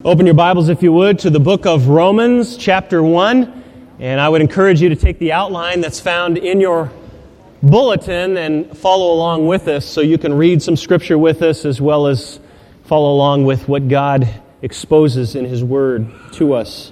Open your Bibles, if you would, to the book of Romans, chapter 1. And I would encourage you to take the outline that's found in your bulletin and follow along with us so you can read some scripture with us as well as follow along with what God exposes in His Word to us.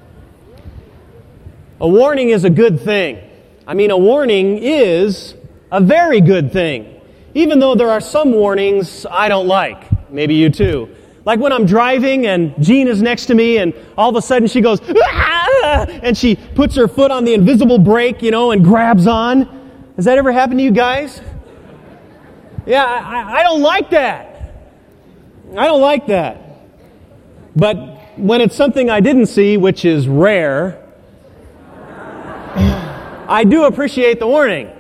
A warning is a good thing. A warning is a very good thing. Even though there are some warnings I don't like. Maybe you too. Like when I'm driving and Jean is next to me and all of a sudden she goes, "Ah!" and she puts her foot on the invisible brake, and grabs on. Has that ever happened to you guys? Yeah, I don't like that. I don't like that. But when it's something I didn't see, which is rare, I do appreciate the warning.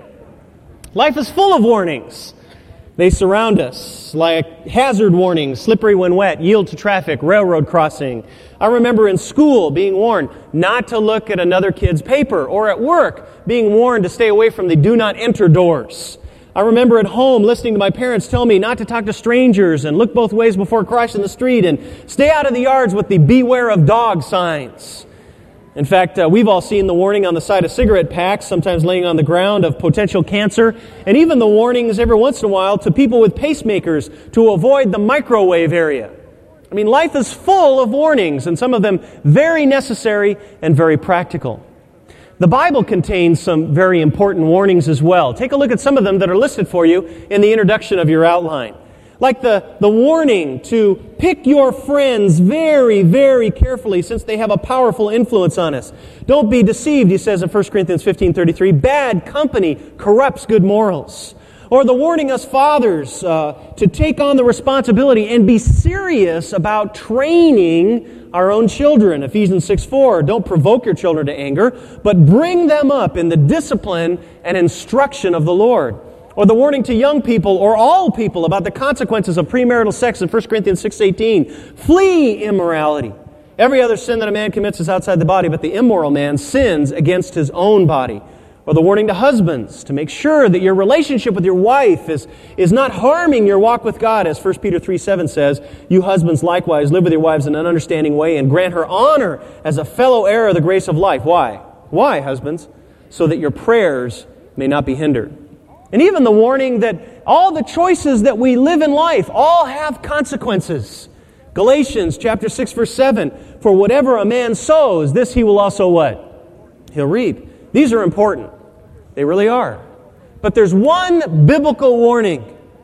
Life is full of warnings. They surround us, like hazard warnings, slippery when wet, yield to traffic, railroad crossing. I remember in school being warned not to look at another kid's paper, or at work being warned to stay away from the do not enter doors. I remember at home listening to my parents tell me not to talk to strangers and look both ways before crossing the street and stay out of the yards with the beware of dog signs. In fact, we've all seen the warning on the side of cigarette packs, sometimes laying on the ground, of potential cancer, and even the warnings every once in a while to people with pacemakers to avoid the microwave area. Life is full of warnings, and some of them very necessary and very practical. The Bible contains some very important warnings as well. Take a look at some of them that are listed for you in the introduction of your outline. Like the warning to pick your friends very, very carefully since they have a powerful influence on us. Don't be deceived, he says in 1 Corinthians 15:33. Bad company corrupts good morals. Or the warning us fathers to take on the responsibility and be serious about training our own children. Ephesians 6:4. Don't provoke your children to anger, but bring them up in the discipline and instruction of the Lord. Or the warning to young people or all people about the consequences of premarital sex in 1 Corinthians 6:18. Flee immorality. Every other sin that a man commits is outside the body, but the immoral man sins against his own body. Or the warning to husbands to make sure that your relationship with your wife is not harming your walk with God, as 1 Peter 3:7 says. You husbands likewise live with your wives in an understanding way and grant her honor as a fellow heir of the grace of life. Why? Why, husbands? So that your prayers may not be hindered. And even the warning that all the choices that we live in life all have consequences. Galatians chapter 6 verse 7. For whatever a man sows, this he will also what? He'll reap. These are important. They really are. But there's one biblical warning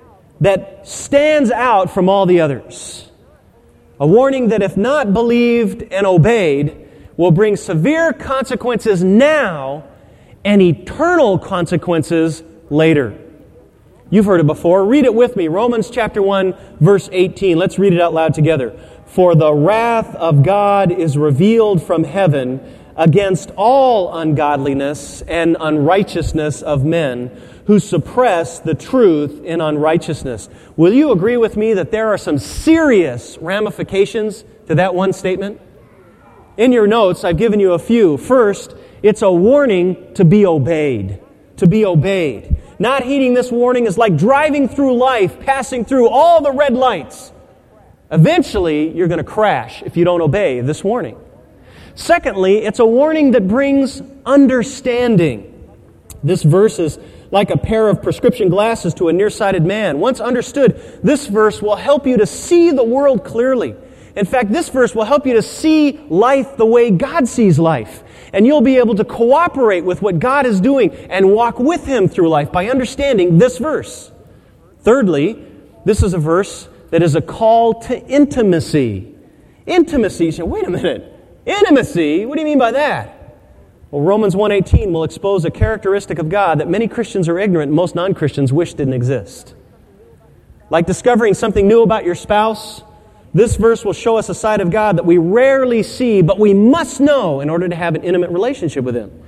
that stands out from all the others. A warning that if not believed and obeyed will bring severe consequences now and eternal consequences later. You've heard it before. Read it with me. Romans chapter 1, verse 18. Let's read it out loud together. For the wrath of God is revealed from heaven against all ungodliness and unrighteousness of men who suppress the truth in unrighteousness. Will you agree with me that there are some serious ramifications to that one statement? In your notes, I've given you a few. First, it's a warning to be obeyed. To be obeyed. Not heeding this warning is like driving through life, passing through all the red lights. Eventually, you're going to crash if you don't obey this warning. Secondly, it's a warning that brings understanding. This verse is like a pair of prescription glasses to a nearsighted man. Once understood, this verse will help you to see the world clearly. In fact, this verse will help you to see life the way God sees life. And you'll be able to cooperate with what God is doing and walk with Him through life by understanding this verse. Thirdly, this is a verse that is a call to intimacy. Intimacy. You say, wait a minute. Intimacy? What do you mean by that? Well, Romans 1:18 will expose a characteristic of God that many Christians are ignorant and most non-Christians wish didn't exist. Like discovering something new about your spouse, this verse will show us a side of God that we rarely see, but we must know in order to have an intimate relationship with Him.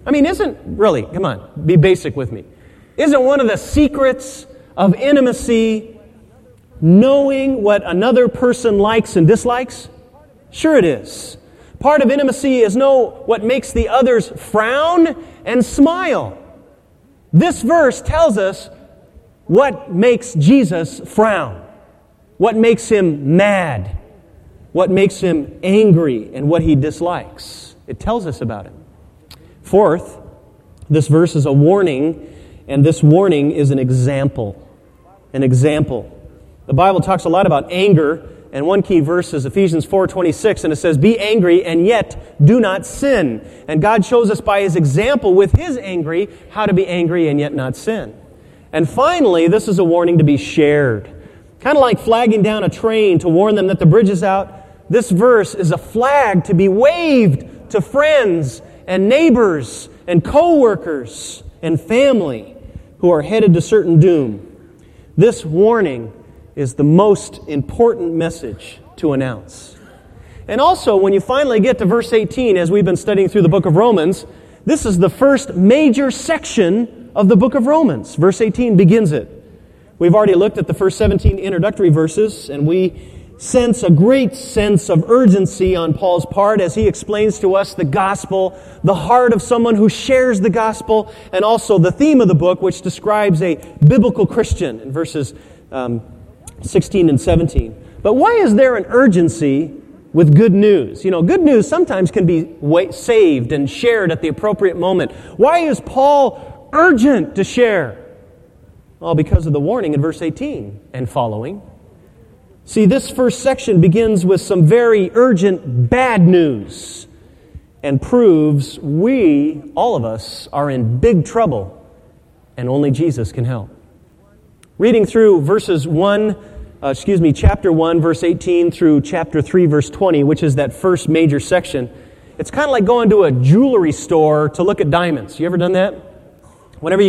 Come on, be basic with me. Isn't one of the secrets of intimacy knowing what another person likes and dislikes? Sure it is. Part of intimacy is know what makes the others frown and smile. This verse tells us what makes Jesus frown. What makes Him mad? what makes him angry and what he dislikes. It tells us about him. Fourth, this verse is a warning, and this warning is an example. An example. The Bible talks a lot about anger, and one key verse is Ephesians 4:26, and it says, "Be angry, and yet do not sin." And God shows us by His example with His angry how to be angry and yet not sin. And finally, this is a warning to be shared. Kind of like flagging down a train to warn them that the bridge is out. This verse is a flag to be waved to friends and neighbors and co-workers and family who are headed to certain doom. This warning is the most important message to announce. And also, when you finally get to verse 18, as we've been studying through the book of Romans, this is the first major section of the book of Romans. Verse 18 begins it. We've already looked at the first 17 introductory verses, and we sense a great sense of urgency on Paul's part as he explains to us the gospel, the heart of someone who shares the gospel, and also the theme of the book, which describes a biblical Christian in verses 16 and 17. But why is there an urgency with good news? You know, good news sometimes can be saved and shared at the appropriate moment. Why is Paul urgent to share? Well, because of the warning in verse 18 and following. See, this first section begins with some very urgent bad news and proves we, all of us, are in big trouble and only Jesus can help. Reading through chapter 1, verse 18 through chapter 3, verse 20, which is that first major section, it's kind of like going to a jewelry store to look at diamonds. You ever done that? Whenever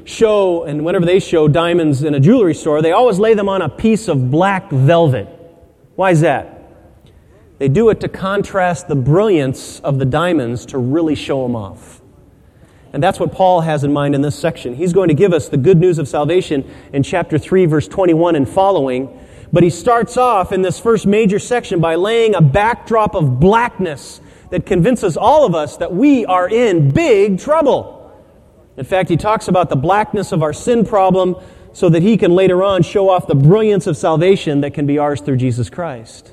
they show diamonds in a jewelry store, they always lay them on a piece of black velvet. Why is that? They do it to contrast the brilliance of the diamonds to really show them off. And that's what Paul has in mind in this section. He's going to give us the good news of salvation in chapter 3, verse 21 and following. But he starts off in this first major section by laying a backdrop of blackness that convinces all of us that we are in big trouble. In fact, he talks about the blackness of our sin problem so that he can later on show off the brilliance of salvation that can be ours through Jesus Christ.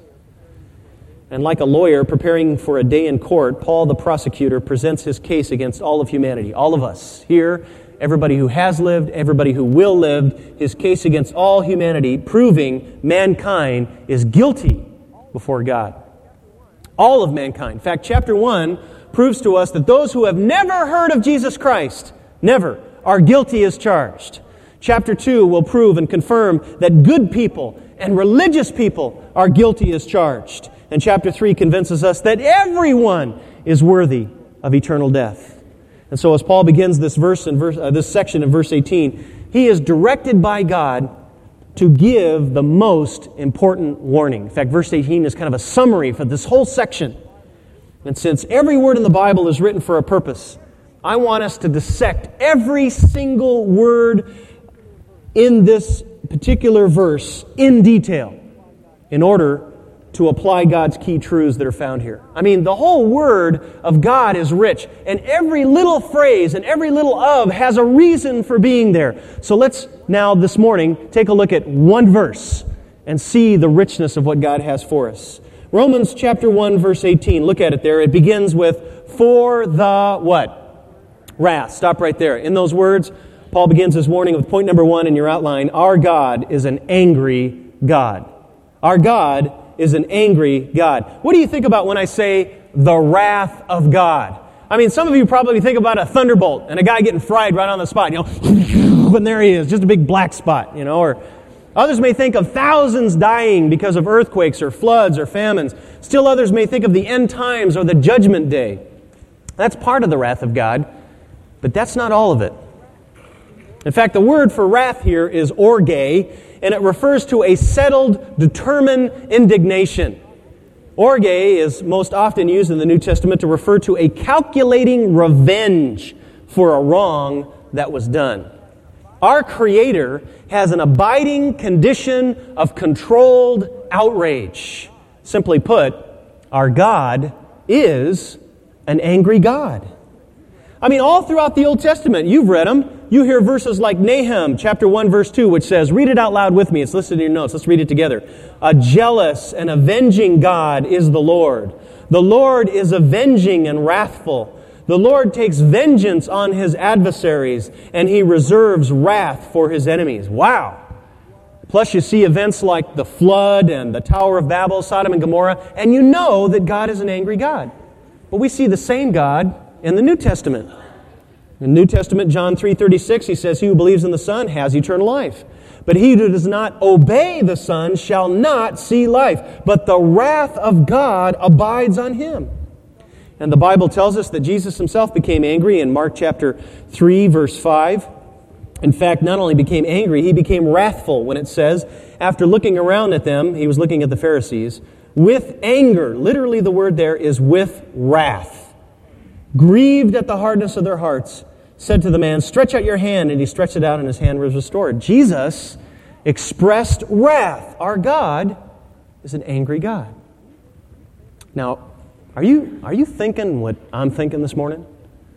And like a lawyer preparing for a day in court, Paul the prosecutor presents his case against all of humanity, all of us here, everybody who has lived, everybody who will live, his case against all humanity, proving mankind is guilty before God. All of mankind. In fact, chapter 1 proves to us that those who have never heard of Jesus Christ, never, are guilty as charged. Chapter 2 will prove and confirm that good people and religious people are guilty as charged. And chapter 3 convinces us that everyone is worthy of eternal death. And so as Paul begins this section in verse 18, he is directed by God to give the most important warning. In fact, verse 18 is kind of a summary for this whole section. And since every word in the Bible is written for a purpose, I want us to dissect every single word in this particular verse in detail in order to apply God's key truths that are found here. I mean, the whole Word of God is rich, and every little phrase and every little of has a reason for being there. So let's now, this morning, take a look at one verse and see the richness of what God has for us. Romans chapter 1, verse 18. Look at it there. It begins with, for the what? Wrath. Stop right there. In those words, Paul begins his warning with point number 1 in your outline. Our God is an angry God. Our God is an angry God. What do you think about when I say the wrath of God? I mean, some of you probably think about a thunderbolt and a guy getting fried right on the spot, and there he is, just a big black spot, or others may think of thousands dying because of earthquakes or floods or famines. Still others may think of the end times or the judgment day. That's part of the wrath of God, but that's not all of it. In fact, the word for wrath here is orge, and it refers to a settled, determined indignation. Orge is most often used in the New Testament to refer to a calculating revenge for a wrong that was done. Our Creator has an abiding condition of controlled outrage. Simply put, our God is an angry God. I mean, all throughout the Old Testament, you've read them. you hear verses like Nahum chapter 1 verse 2, which says, read it out loud with me. It's listed in your notes. Let's read it together. A jealous and avenging God is the Lord. The Lord is avenging and wrathful. The Lord takes vengeance on His adversaries, and He reserves wrath for His enemies. Wow. Plus you see events like the flood and the Tower of Babel, Sodom and Gomorrah, and you know that God is an angry God. But we see the same God in the New Testament. In the New Testament, John 3:36, He says, he who believes in the Son has eternal life. But he who does not obey the Son shall not see life, but the wrath of God abides on him. And the Bible tells us that Jesus Himself became angry in Mark chapter 3, verse 5. In fact, not only became angry, He became wrathful when it says, after looking around at them, He was looking at the Pharisees, with anger. Literally the word there is with wrath. Grieved at the hardness of their hearts, said to the man, stretch out your hand, and he stretched it out, and his hand was restored. Jesus expressed wrath. Our God is an angry God. Now, are you thinking what I'm thinking this morning?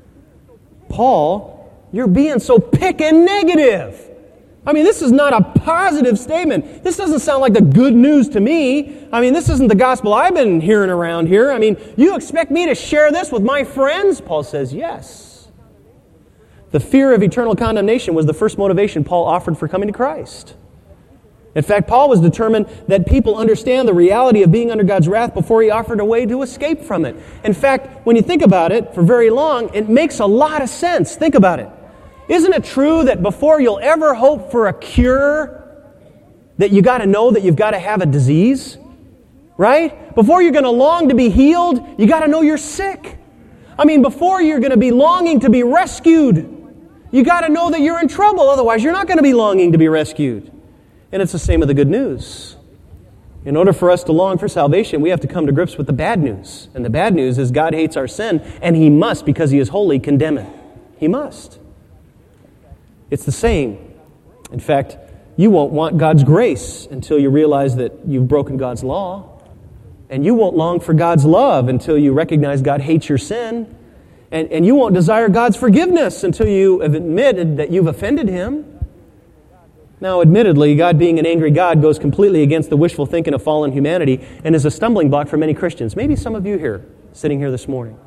Paul, you're being so pickin' negative. I mean, this is not a positive statement. This doesn't sound like the good news to me. I mean, this isn't the gospel I've been hearing around here. I mean, you expect me to share this with my friends? Paul says, yes. The fear of eternal condemnation was the first motivation Paul offered for coming to Christ. In fact, Paul was determined that people understand the reality of being under God's wrath before he offered a way to escape from it. In fact, when you think about it for very long, it makes a lot of sense. Think about it. Isn't it true that before you'll ever hope for a cure, that you got to know that you've got to have a disease? Right? Before you're going to long to be healed, you got to know you're sick. I mean, before you're going to be longing to be rescued, you got to know that you're in trouble. Otherwise, you're not going to be longing to be rescued. And it's the same with the good news. In order for us to long for salvation, we have to come to grips with the bad news. And the bad news is God hates our sin, and He must, because He is holy, condemn it. He must. It's the same. In fact, you won't want God's grace until you realize that you've broken God's law. And you won't long for God's love until you recognize God hates your sin. And you won't desire God's forgiveness until you have admitted that you've offended Him. Now, admittedly, God being an angry God goes completely against the wishful thinking of fallen humanity and is a stumbling block for many Christians. Maybe some of you here, sitting here this morning.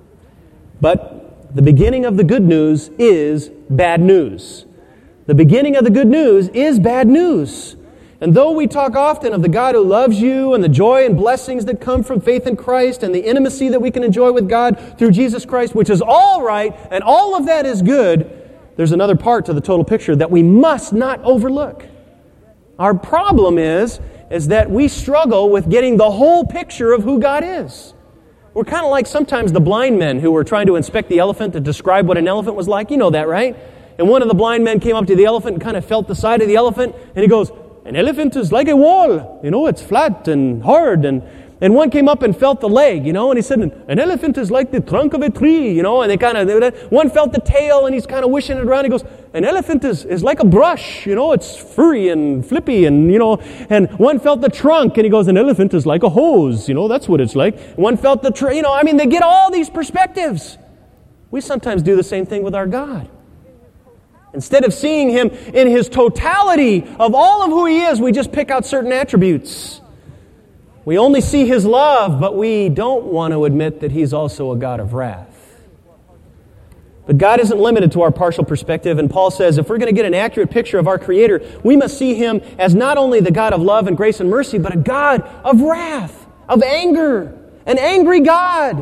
But the beginning of the good news is bad news. The beginning of the good news is bad news. And though we talk often of the God who loves you and the joy and blessings that come from faith in Christ and the intimacy that we can enjoy with God through Jesus Christ, which is all right and all of that is good, there's another part to the total picture that we must not overlook. Our problem is that we struggle with getting the whole picture of who God is. We're kind of like sometimes the blind men who were trying to inspect the elephant to describe what an elephant was like. You know that, right? And one of the blind men came up to the elephant and kind of felt the side of the elephant, and he goes, an elephant is like a wall. You know, it's flat and hard. And one came up and felt the leg, you know, and he said, an elephant is like the trunk of a tree, you know, and one felt the tail and he's kind of wishing it around. He goes, an elephant is like a brush, you know, it's furry and flippy and, you know, and one felt the trunk and he goes, an elephant is like a hose, you know, that's what it's like. One felt the tree, you know, I mean, they get all these perspectives. We sometimes do the same thing with our God. Instead of seeing Him in His totality of all of who He is, we just pick out certain attributes. We only see His love, but we don't want to admit that He's also a God of wrath. But God isn't limited to our partial perspective, and Paul says if we're going to get an accurate picture of our Creator, we must see Him as not only the God of love and grace and mercy, but a God of wrath, of anger, an angry God.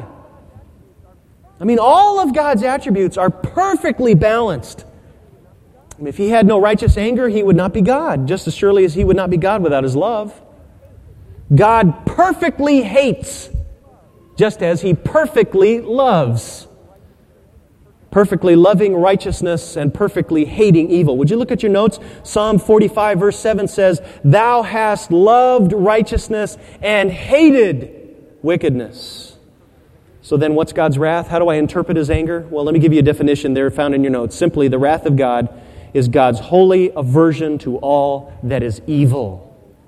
I mean, all of God's attributes are perfectly balanced. If He had no righteous anger, He would not be God, just as surely as He would not be God without His love. God perfectly hates, just as He perfectly loves. Perfectly loving righteousness and perfectly hating evil. Would you look at your notes? Psalm 45 verse 7 says, Thou hast loved righteousness and hated wickedness. So then what's God's wrath? How do I interpret His anger? Well, let me give you a definition there found in your notes. Simply, the wrath of God is God's holy aversion to all that is evil.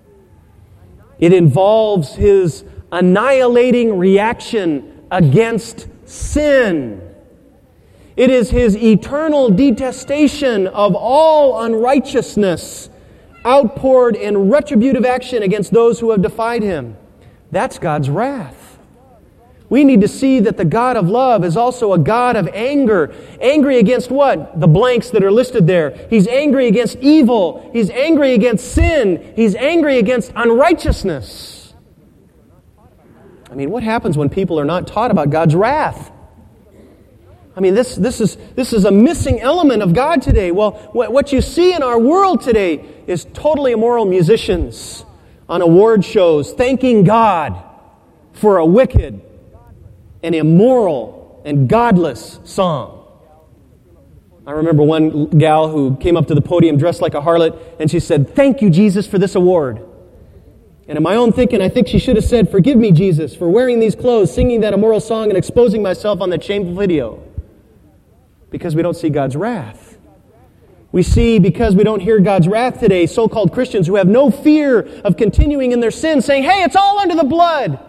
It involves His annihilating reaction against sin. It is His eternal detestation of all unrighteousness outpoured in retributive action against those who have defied Him. That's God's wrath. We need to see that the God of love is also a God of anger. Angry against what? The blanks that are listed there. He's angry against evil. He's angry against sin. He's angry against unrighteousness. I mean, what happens when people are not taught about God's wrath? I mean, this is a missing element of God today. Well, what you see in our world today is totally immoral musicians on award shows thanking God for a wicked and immoral and godless song. I remember one gal who came up to the podium dressed like a harlot, and she said, "Thank you, Jesus, for this award." And in my own thinking, I think she should have said, "Forgive me, Jesus, for wearing these clothes, singing that immoral song, and exposing myself on that shameful video." Because we don't see God's wrath. We see, because we don't hear God's wrath today, so-called Christians who have no fear of continuing in their sin, saying, "Hey, it's all under the blood."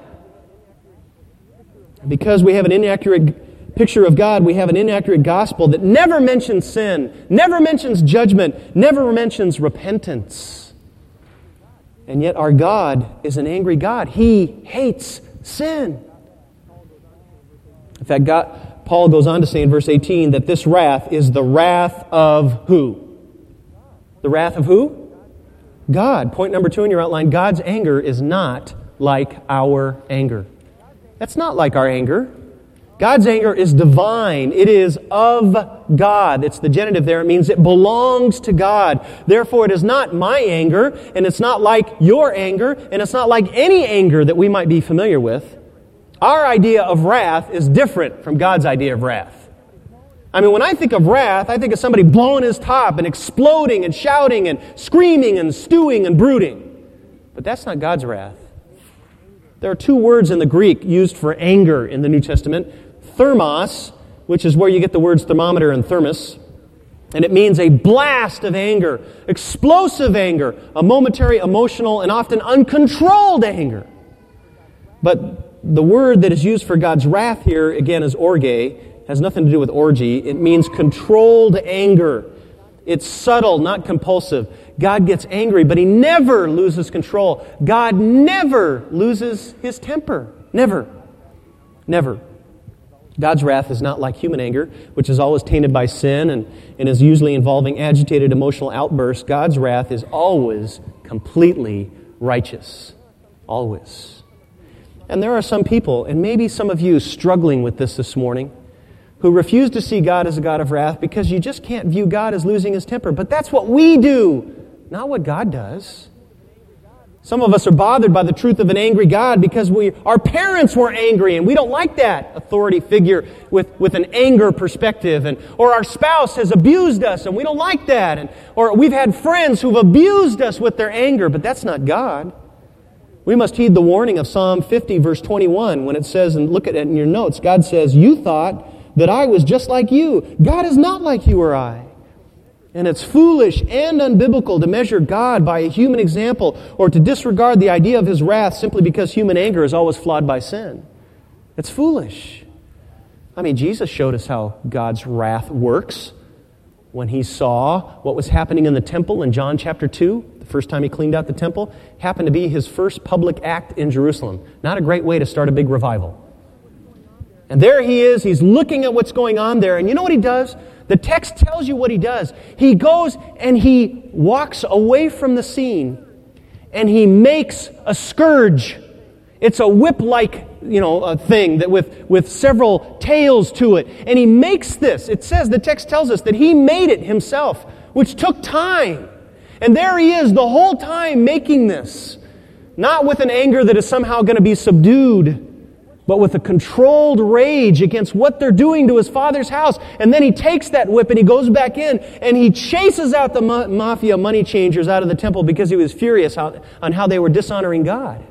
Because we have an inaccurate picture of God, we have an inaccurate gospel that never mentions sin, never mentions judgment, never mentions repentance. And yet our God is an angry God. He hates sin. In fact, Paul goes on to say in verse 18 that this wrath is the wrath of who? The wrath of who? God. Point number 2 in your outline, God's anger is not like our anger. That's not like our anger. God's anger is divine. It is of God. It's the genitive there. It means it belongs to God. Therefore, it is not my anger, and it's not like your anger, and it's not like any anger that we might be familiar with. Our idea of wrath is different from God's idea of wrath. I mean, when I think of wrath, I think of somebody blowing his top and exploding and shouting and screaming and stewing and brooding. But that's not God's wrath. There are 2 words in the Greek used for anger in the New Testament. Thermos, which is where you get the words thermometer and thermos, and it means a blast of anger, explosive anger, a momentary, emotional, and often uncontrolled anger. But the word that is used for God's wrath here, again, is orge, has nothing to do with orgy. It means controlled anger. It's subtle, not compulsive. God gets angry, but He never loses control. God never loses His temper. Never. Never. God's wrath is not like human anger, which is always tainted by sin and is usually involving agitated emotional outbursts. God's wrath is always completely righteous. Always. And there are some people, and maybe some of you struggling with this morning, who refuse to see God as a God of wrath because you just can't view God as losing His temper. But that's what we do, not what God does. Some of us are bothered by the truth of an angry God because our parents were angry and we don't like that authority figure with an anger perspective. Or our spouse has abused us and we don't like that. Or we've had friends who've abused us with their anger, but that's not God. We must heed the warning of Psalm 50 verse 21 when it says, and look at it in your notes, God says, "You thought that I was just like you." God is not like you or I. And it's foolish and unbiblical to measure God by a human example or to disregard the idea of His wrath simply because human anger is always flawed by sin. It's foolish. I mean, Jesus showed us how God's wrath works when He saw what was happening in the temple in John chapter 2. The first time He cleaned out the temple happened to be His first public act in Jerusalem. Not a great way to start a big revival. And there He is, He's looking at what's going on there, and you know what He does? The text tells you what He does. He goes and He walks away from the scene, and He makes a scourge. It's a whip-like, a thing that with several tails to it. And He makes this. It says, the text tells us that He made it Himself, which took time. And there He is the whole time making this. Not with an anger that is somehow going to be subdued, but with a controlled rage against what they're doing to His Father's house. And then He takes that whip and He goes back in and He chases out the mafia money changers out of the temple because He was furious on how they were dishonoring God.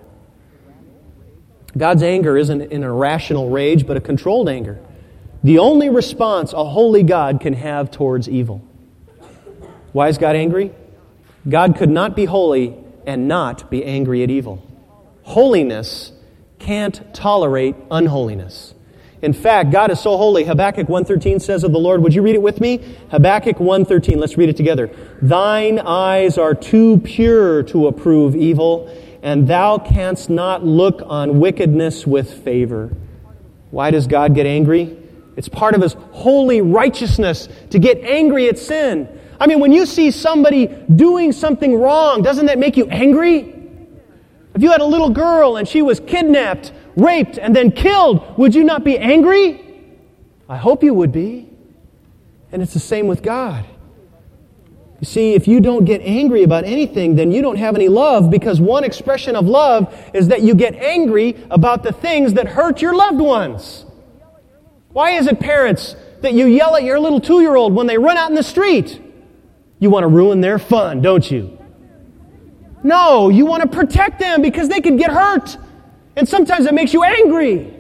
God's anger isn't an irrational rage, but a controlled anger. The only response a holy God can have towards evil. Why is God angry? God could not be holy and not be angry at evil. Holiness can't tolerate unholiness. In fact, God is so holy. Habakkuk 1:13 says of the Lord, would you read it with me? Habakkuk 1:13, let's read it together. Thine eyes are too pure to approve evil, and thou canst not look on wickedness with favor. Why does God get angry? It's part of His holy righteousness to get angry at sin. I mean, when you see somebody doing something wrong, doesn't that make you angry? If you had a little girl and she was kidnapped, raped, and then killed, would you not be angry? I hope you would be. And it's the same with God. You see, if you don't get angry about anything, then you don't have any love, because one expression of love is that you get angry about the things that hurt your loved ones. Why is it, parents, that you yell at your little 2-year-old when they run out in the street? You want to ruin their fun, don't you? No, you want to protect them because they could get hurt. And sometimes it makes you angry.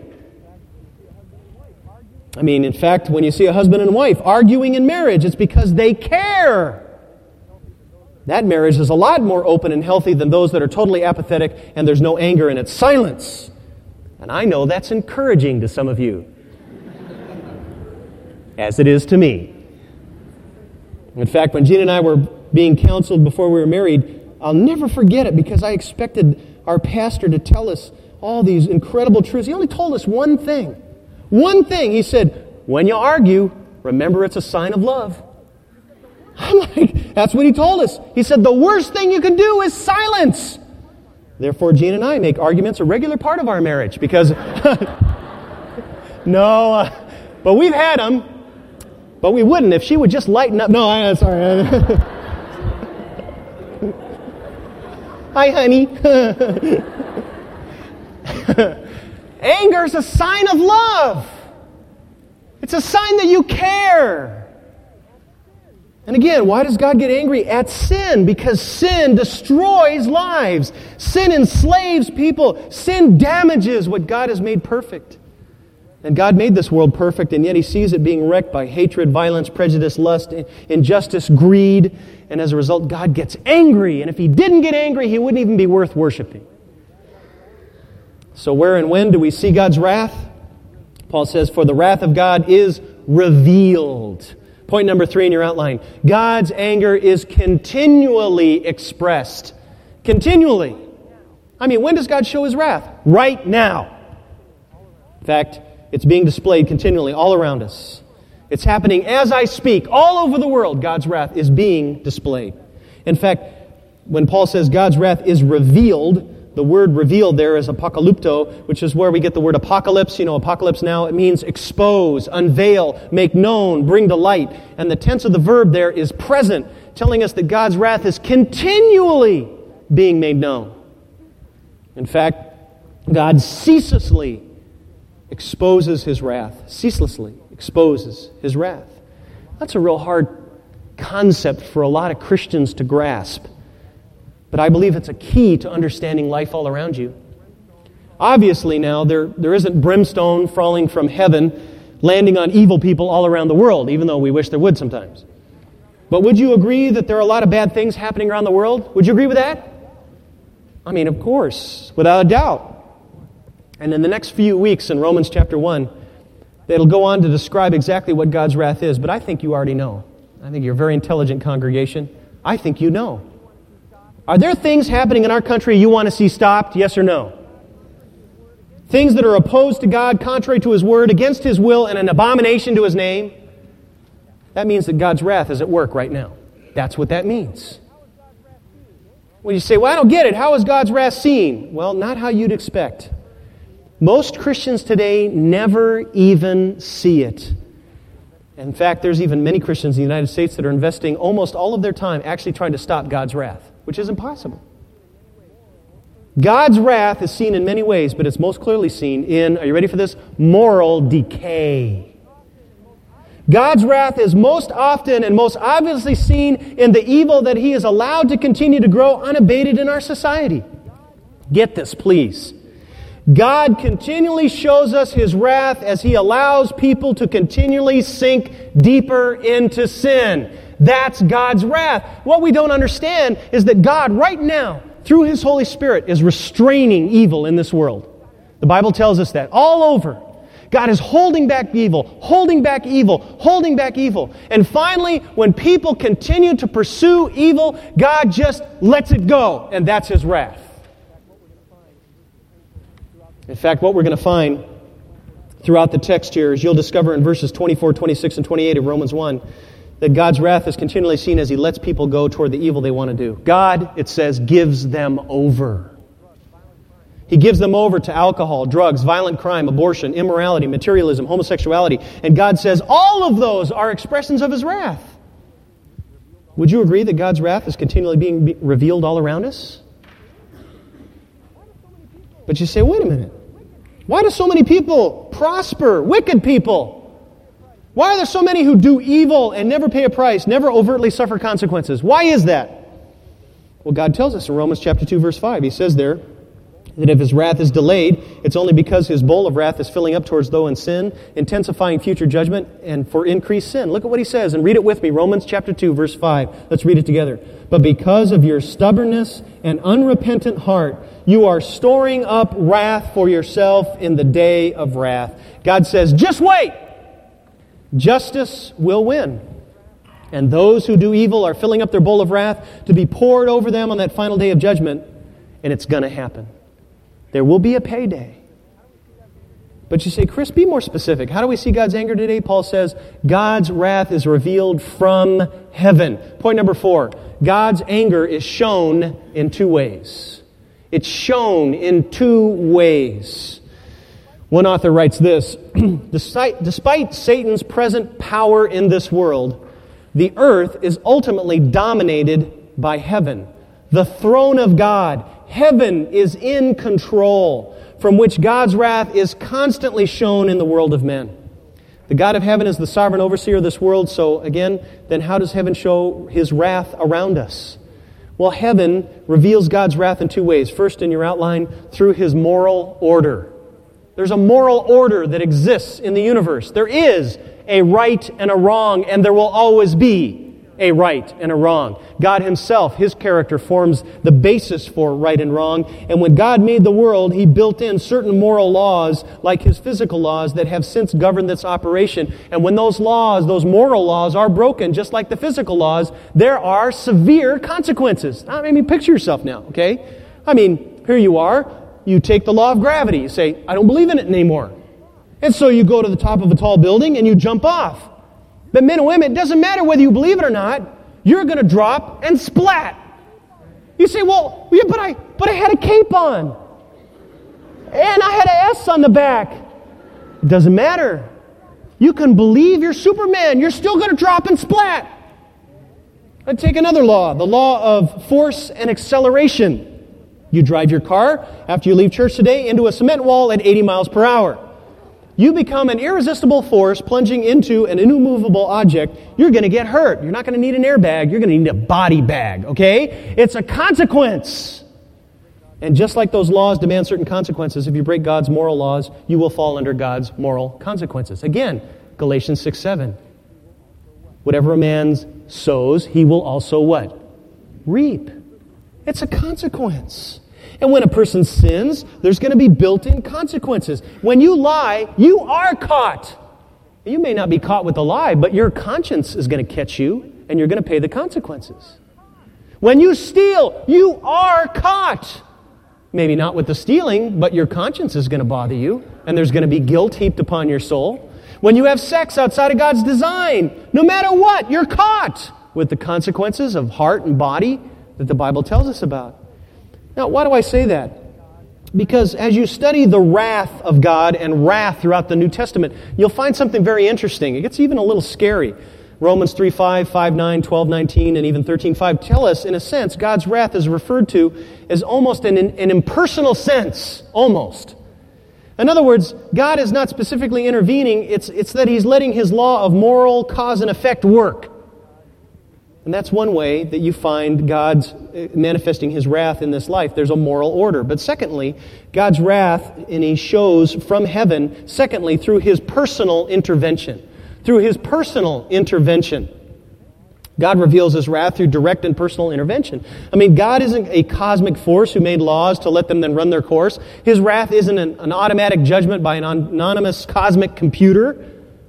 I mean, in fact, when you see a husband and wife arguing in marriage, it's because they care. That marriage is a lot more open and healthy than those that are totally apathetic and there's no anger and it's silence. And I know that's encouraging to some of you, as it is to me. In fact, when Gina and I were being counseled before we were married, I'll never forget it, because I expected our pastor to tell us all these incredible truths. He only told us one thing. One thing. He said, when you argue, remember it's a sign of love. I'm like, that's what he told us. He said, the worst thing you can do is silence. Therefore, Gina and I make arguments a regular part of our marriage, because but we've had them. But we wouldn't if she would just lighten up. No, sorry. Hi, honey. Anger is a sign of love. It's a sign that you care. And again, why does God get angry at sin? Because sin destroys lives. Sin enslaves people. Sin damages what God has made perfect. And God made this world perfect, and yet He sees it being wrecked by hatred, violence, prejudice, lust, injustice, greed. And as a result, God gets angry. And if He didn't get angry, He wouldn't even be worth worshiping. So where and when do we see God's wrath? Paul says, for the wrath of God is revealed. Point number 3 in your outline. God's anger is continually expressed. Continually. I mean, when does God show His wrath? Right now. In fact, it's being displayed continually all around us. It's happening as I speak. All over the world, God's wrath is being displayed. In fact, when Paul says God's wrath is revealed, the word revealed there is apocalypto, which is where we get the word apocalypse. You know, apocalypse now, it means expose, unveil, make known, bring to light. And the tense of the verb there is present, telling us that God's wrath is continually being made known. In fact, God ceaselessly exposes His wrath. Ceaselessly exposes His wrath. That's a real hard concept for a lot of Christians to grasp. But I believe it's a key to understanding life all around you. Obviously now, there isn't brimstone falling from heaven, landing on evil people all around the world, even though we wish there would sometimes. But would you agree that there are a lot of bad things happening around the world? Would you agree with that? I mean, of course, without a doubt. And in the next few weeks in Romans chapter 1, it'll go on to describe exactly what God's wrath is, but I think you already know. I think you're a very intelligent congregation. I think you know. Are there things happening in our country you want to see stopped, yes or no? Things that are opposed to God, contrary to His word, against His will, and an abomination to His name? That means that God's wrath is at work right now. That's what that means. When you say, well, I don't get it. How is God's wrath seen? Well, not how you'd expect. Most Christians today never even see it. In fact, there's even many Christians in the United States that are investing almost all of their time actually trying to stop God's wrath, which is impossible. God's wrath is seen in many ways, but it's most clearly seen in, are you ready for this? Moral decay. God's wrath is most often and most obviously seen in the evil that He is allowed to continue to grow unabated in our society. Get this, please. God continually shows us His wrath as He allows people to continually sink deeper into sin. That's God's wrath. What we don't understand is that God right now, through His Holy Spirit, is restraining evil in this world. The Bible tells us that all over. God is holding back evil, holding back evil, holding back evil. And finally, when people continue to pursue evil, God just lets it go, and that's His wrath. In fact, what we're going to find throughout the text here is you'll discover in verses 24, 26, and 28 of Romans 1 that God's wrath is continually seen as He lets people go toward the evil they want to do. God, it says, gives them over. He gives them over to alcohol, drugs, violent crime, abortion, immorality, materialism, homosexuality. And God says all of those are expressions of His wrath. Would you agree that God's wrath is continually being revealed all around us? But you say, wait a minute. Why do so many people prosper? Wicked people. Why are there so many who do evil and never pay a price, never overtly suffer consequences? Why is that? Well, God tells us in Romans chapter 2, verse 5. He says there that if His wrath is delayed, it's only because His bowl of wrath is filling up towards those in sin, intensifying future judgment and for increased sin. Look at what He says, and read it with me. Romans chapter 2, verse 5. Let's read it together. But because of your stubbornness and unrepentant heart, you are storing up wrath for yourself in the day of wrath. God says, just wait. Justice will win. And those who do evil are filling up their bowl of wrath to be poured over them on that final day of judgment. And it's going to happen. There will be a payday. But you say, Chris, be more specific. How do we see God's anger today? Paul says, God's wrath is revealed from heaven. Point number 4. God's anger is shown in 2 ways. It's shown in 2 ways. One author writes this, despite Satan's present power in this world, the earth is ultimately dominated by heaven, the throne of God. Heaven is in control, from which God's wrath is constantly shown in the world of men. The God of heaven is the sovereign overseer of this world, so again, then how does heaven show His wrath around us? Well, heaven reveals God's wrath in 2 ways. First, in your outline, through His moral order. There's a moral order that exists in the universe. There is a right and a wrong, and there will always be a right and a wrong. God Himself, His character, forms the basis for right and wrong. And when God made the world, He built in certain moral laws, like His physical laws, that have since governed this operation. And when those laws, those moral laws, are broken, just like the physical laws, there are severe consequences. I mean, picture yourself now, okay? I mean, here you are. You take the law of gravity. You say, I don't believe in it anymore. And so you go to the top of a tall building and you jump off. But men and women, it doesn't matter whether you believe it or not, you're going to drop and splat. You say, well, yeah, but I had a cape on. And I had an S on the back. It doesn't matter. You can believe you're Superman. You're still going to drop and splat. Let's take another law, the law of force and acceleration. You drive your car after you leave church today into a cement wall at 80 miles per hour. You become an irresistible force plunging into an immovable object. You're going to get hurt. You're not going to need an airbag. You're going to need a body bag, okay? It's a consequence. And just like those laws demand certain consequences, if you break God's moral laws, you will fall under God's moral consequences. Again, Galatians 6:7. Whatever a man sows, he will also what? Reap. It's a consequence. And when a person sins, there's going to be built-in consequences. When you lie, you are caught. You may not be caught with a lie, but your conscience is going to catch you, and you're going to pay the consequences. When you steal, you are caught. Maybe not with the stealing, but your conscience is going to bother you, and there's going to be guilt heaped upon your soul. When you have sex outside of God's design, no matter what, you're caught with the consequences of heart and body that the Bible tells us about. Now, why do I say that? Because as you study the wrath of God and wrath throughout the New Testament, you'll find something very interesting. It gets even a little scary. Romans 3:5, 5:9, 12:19, and even 13:5 tell us, in a sense, God's wrath is referred to as almost an impersonal sense. Almost. In other words, God is not specifically intervening. It's that He's letting His law of moral cause and effect work. And that's one way that you find God's manifesting His wrath in this life. There's a moral order. But secondly, God's wrath, and He shows from heaven, secondly, through His personal intervention. Through His personal intervention. God reveals His wrath through direct and personal intervention. I mean, God isn't a cosmic force who made laws to let them then run their course. His wrath isn't an automatic judgment by an anonymous cosmic computer,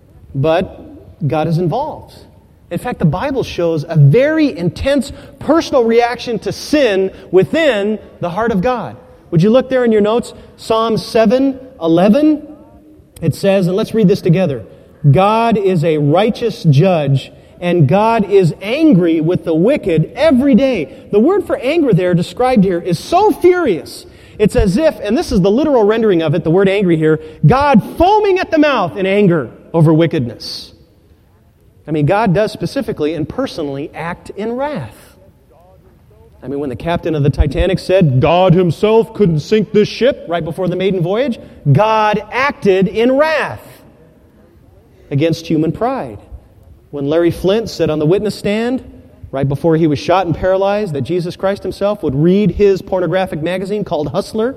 but God is involved. In fact, the Bible shows a very intense personal reaction to sin within the heart of God. Would you look there in your notes? Psalm 7:11. It says, and let's read this together. God is a righteous judge, and God is angry with the wicked every day. The word for anger there described here is so furious. It's as if, and this is the literal rendering of it, the word angry here, God foaming at the mouth in anger over wickedness. I mean, God does specifically and personally act in wrath. I mean, when the captain of the Titanic said God Himself couldn't sink this ship right before the maiden voyage, God acted in wrath against human pride. When Larry Flint said on the witness stand, right before he was shot and paralyzed, that Jesus Christ Himself would read his pornographic magazine called Hustler,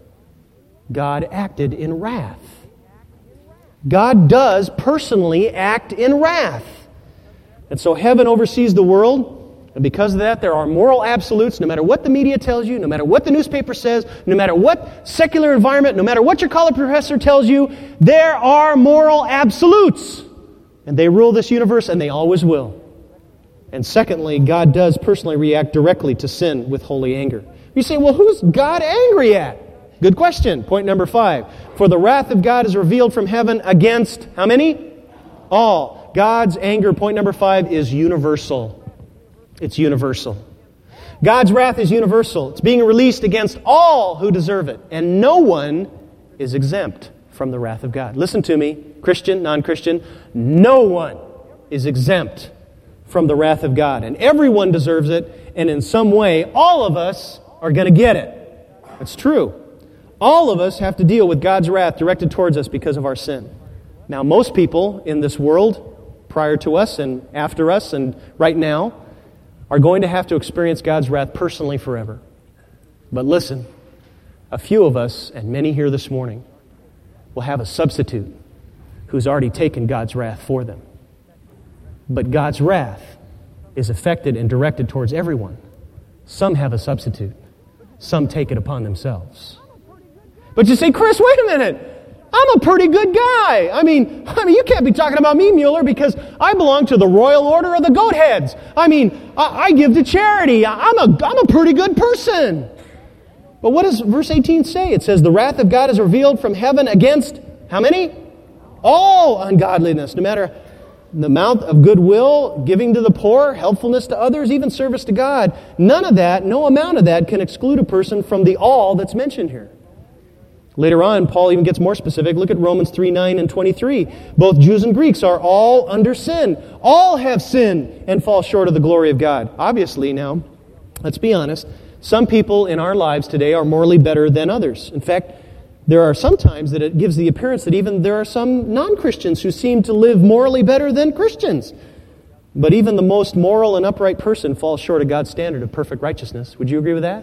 God acted in wrath. God does personally act in wrath. And so heaven oversees the world, and because of that, there are moral absolutes, no matter what the media tells you, no matter what the newspaper says, no matter what secular environment, no matter what your college professor tells you, there are moral absolutes. And they rule this universe, and they always will. And secondly, God does personally react directly to sin with holy anger. You say, well, who's God angry at? Good question. Point number 5. For the wrath of God is revealed from heaven against, how many? All. God's anger, point number 5, is universal. It's universal. God's wrath is universal. It's being released against all who deserve it. And no one is exempt from the wrath of God. Listen to me, Christian, non-Christian. No one is exempt from the wrath of God. And everyone deserves it. And in some way, all of us are going to get it. It's true. All of us have to deal with God's wrath directed towards us because of our sin. Now, most people in this world, prior to us and after us and right now, are going to have to experience God's wrath personally forever. But listen, a few of us, and many here this morning, will have a substitute who's already taken God's wrath for them. But God's wrath is affected and directed towards everyone. Some have a substitute. Some take it upon themselves. But you say, Chris, wait a minute. I'm a pretty good guy. I mean, you can't be talking about me, Mueller, because I belong to the Royal Order of the Goatheads. I mean, I give to charity. I'm a pretty good person. But what does verse 18 say? It says, the wrath of God is revealed from heaven against, how many? All ungodliness, no matter the amount of goodwill, giving to the poor, helpfulness to others, even service to God. None of that, no amount of that can exclude a person from the all that's mentioned here. Later on, Paul even gets more specific. Look at Romans 3:9 and 23. Both Jews and Greeks are all under sin. All have sinned and fall short of the glory of God. Obviously, now, let's be honest, some people in our lives today are morally better than others. In fact, there are some times that it gives the appearance that even there are some non-Christians who seem to live morally better than Christians. But even the most moral and upright person falls short of God's standard of perfect righteousness. Would you agree with that?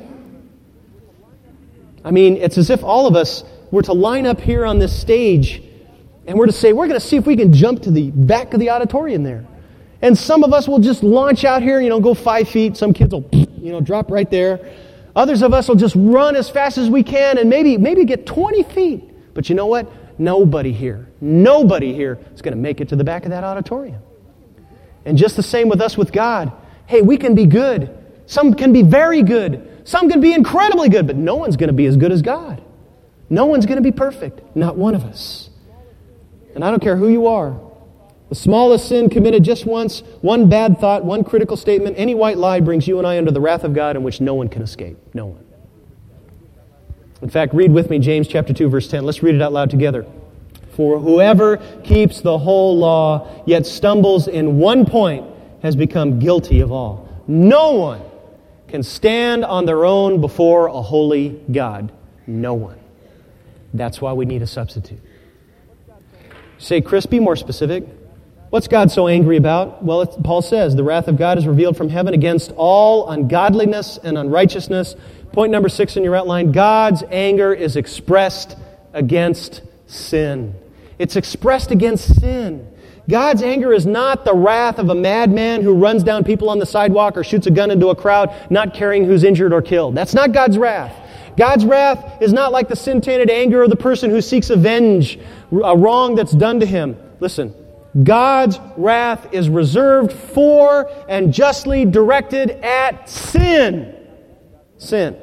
I mean, it's as if all of us were to line up here on this stage and we're to say, we're going to see if we can jump to the back of the auditorium there. And some of us will just launch out here, go 5 feet. Some kids will, drop right there. Others of us will just run as fast as we can and maybe get 20 feet. But you know what? Nobody here is going to make it to the back of that auditorium. And just the same with us with God. Hey, we can be good. Some can be very good. Some can be incredibly good, but no one's going to be as good as God. No one's going to be perfect. Not one of us. And I don't care who you are. The smallest sin committed just once, one bad thought, one critical statement, any white lie brings you and I under the wrath of God in which no one can escape. No one. In fact, read with me James chapter 2, verse 10. Let's read it out loud together. For whoever keeps the whole law, yet stumbles in one point, has become guilty of all. No one can stand on their own before a holy God. No one. That's why we need a substitute. Say, Chris, be more specific. What's God so angry about? Well, Paul says, the wrath of God is revealed from heaven against all ungodliness and unrighteousness. Point number 6 in your outline, God's anger is expressed against sin. It's expressed against sin. God's anger is not the wrath of a madman who runs down people on the sidewalk or shoots a gun into a crowd, not caring who's injured or killed. That's not God's wrath. God's wrath is not like the sin-tainted anger of the person who seeks avenge a wrong that's done to him. Listen, God's wrath is reserved for and justly directed at sin. Sin.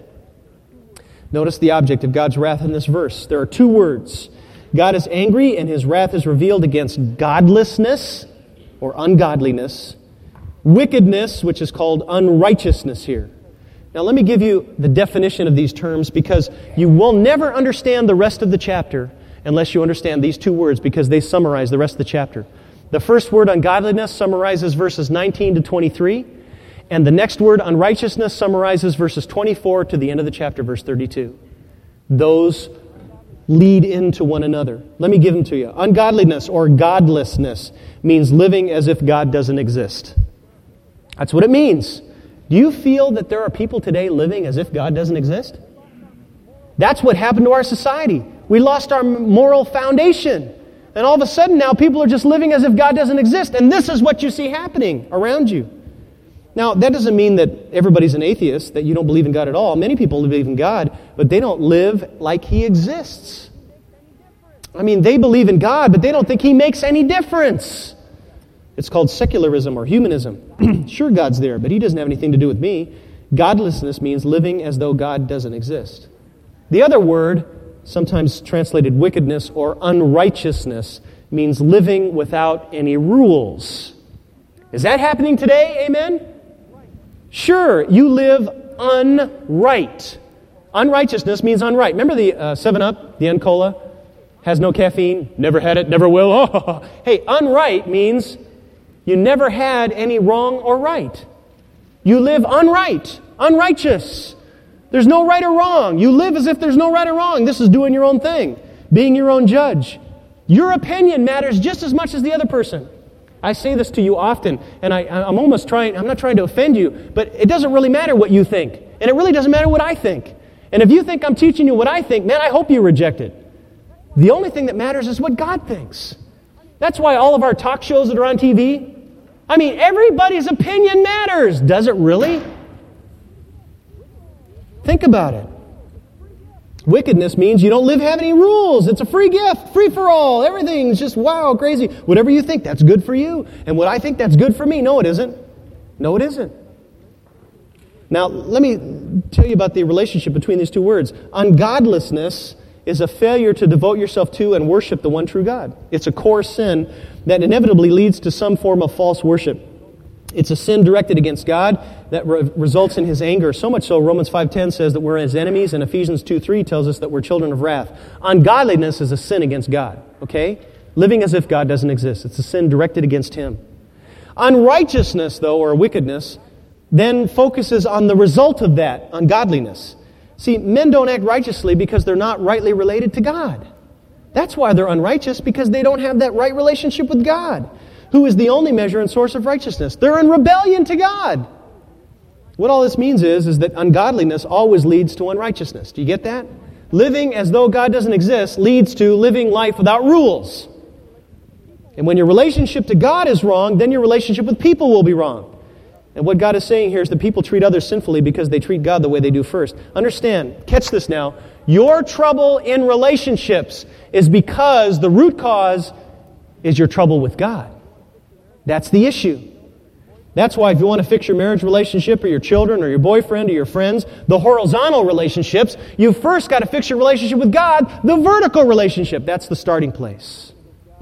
Notice the object of God's wrath in this verse. There are two words. God is angry and His wrath is revealed against godlessness or ungodliness, wickedness, which is called unrighteousness here. Now let me give you the definition of these terms, because you will never understand the rest of the chapter unless you understand these two words, because they summarize the rest of the chapter. The first word, ungodliness, summarizes verses 19 to 23, and the next word, unrighteousness, summarizes verses 24 to the end of the chapter, verse 32. Those lead into one another. Let me give them to you. Ungodliness or godlessness means living as if God doesn't exist. That's what it means. Do you feel that there are people today living as if God doesn't exist? That's what happened to our society. We lost our moral foundation. And all of a sudden now people are just living as if God doesn't exist. And this is what you see happening around you. Now, that doesn't mean that everybody's an atheist, that you don't believe in God at all. Many people believe in God, but they don't live like He exists. I mean, they believe in God, but they don't think He makes any difference. It's called secularism or humanism. Sure, God's there, but He doesn't have anything to do with me. Godlessness means living as though God doesn't exist. The other word, sometimes translated wickedness or unrighteousness, means living without any rules. Is that happening today? Amen? Sure, you live unright. Unrighteousness means unright. Remember the 7-Up, the N-Cola? Has no caffeine, never had it, never will. Oh. Hey, unright means you never had any wrong or right. You live unright, unrighteous. There's no right or wrong. You live as if there's no right or wrong. This is doing your own thing, being your own judge. Your opinion matters just as much as the other person. I say this to you often, and I'm not trying to offend you, but it doesn't really matter what you think. And it really doesn't matter what I think. And if you think I'm teaching you what I think, man, I hope you reject it. The only thing that matters is what God thinks. That's why all of our talk shows that are on TV, I mean, everybody's opinion matters. Does it really? Think about it. Wickedness means you don't have any rules. It's a free gift, free for all. Everything's just wow, crazy. Whatever you think, that's good for you. And what I think, that's good for me. No, it isn't. No, it isn't. Now, let me tell you about the relationship between these two words. Ungodlessness is a failure to devote yourself to and worship the one true God. It's a core sin that inevitably leads to some form of false worship. It's a sin directed against God that results in His anger. So much so, Romans 5:10 says that we're His enemies, and Ephesians 2:3 tells us that we're children of wrath. Ungodliness is a sin against God, okay? Living as if God doesn't exist. It's a sin directed against Him. Unrighteousness, though, or wickedness, then focuses on the result of that, ungodliness. See, men don't act righteously because they're not rightly related to God. That's why they're unrighteous, because they don't have that right relationship with God, who is the only measure and source of righteousness. They're in rebellion to God. What all this means is that ungodliness always leads to unrighteousness. Do you get that? Living as though God doesn't exist leads to living life without rules. And when your relationship to God is wrong, then your relationship with people will be wrong. And what God is saying here is that people treat others sinfully because they treat God the way they do first. Understand, catch this now. Your trouble in relationships is because the root cause is your trouble with God. That's the issue. That's why if you want to fix your marriage relationship or your children or your boyfriend or your friends, the horizontal relationships, you've first got to fix your relationship with God, the vertical relationship. That's the starting place.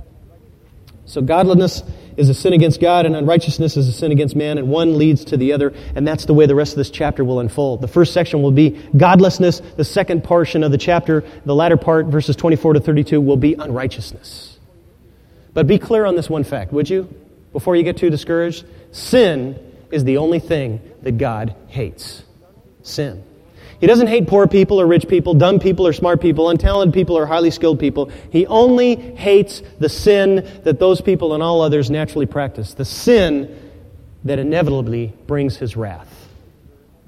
So godliness is a sin against God, and unrighteousness is a sin against man, and one leads to the other, and that's the way the rest of this chapter will unfold. The first section will be godlessness. The second portion of the chapter, the latter part, verses 24 to 32, will be unrighteousness. But be clear on this one fact, would you? Before you get too discouraged, sin is the only thing that God hates. Sin. He doesn't hate poor people or rich people, dumb people or smart people, untalented people or highly skilled people. He only hates the sin that those people and all others naturally practice. The sin that inevitably brings His wrath.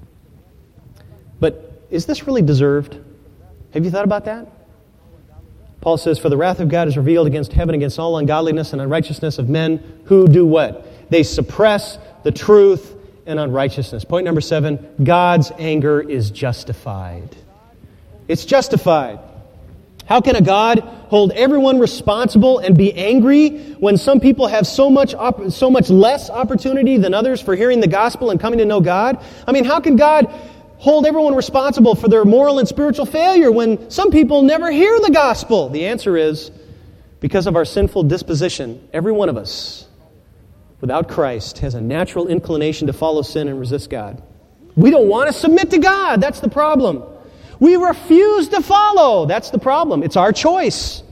But is this really deserved? Have you thought about that? Paul says, "For the wrath of God is revealed against heaven, against all ungodliness and unrighteousness of men who do" what? They suppress the truth and unrighteousness. Point number 7, God's anger is justified. It's justified. How can a God hold everyone responsible and be angry when some people have so much less opportunity than others for hearing the gospel and coming to know God? I mean, how can God hold everyone responsible for their moral and spiritual failure when some people never hear the gospel? The answer is, because of our sinful disposition, every one of us, without Christ, has a natural inclination to follow sin and resist God. We don't want to submit to God. That's the problem. We refuse to follow. That's the problem. It's our choice.